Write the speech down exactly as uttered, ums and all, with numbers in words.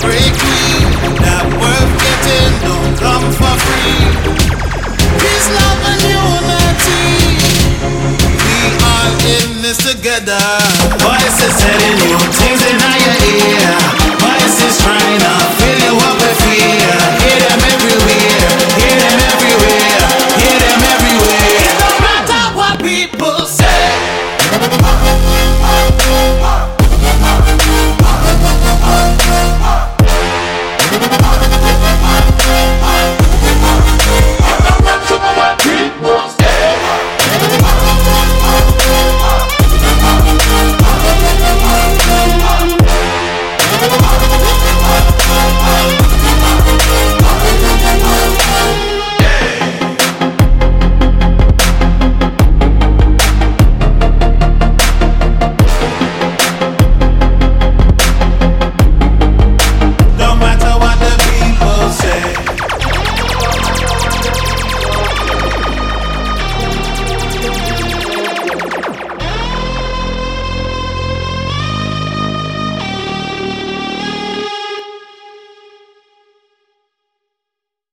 break we, that worth getting don't come for free. Peace, love and unity, we all in this together. Voices telling you things in your ear, voices trying to fill you up with fear. Hear them everywhere, hear them everywhere, hear them everywhere. It don't matter what people say.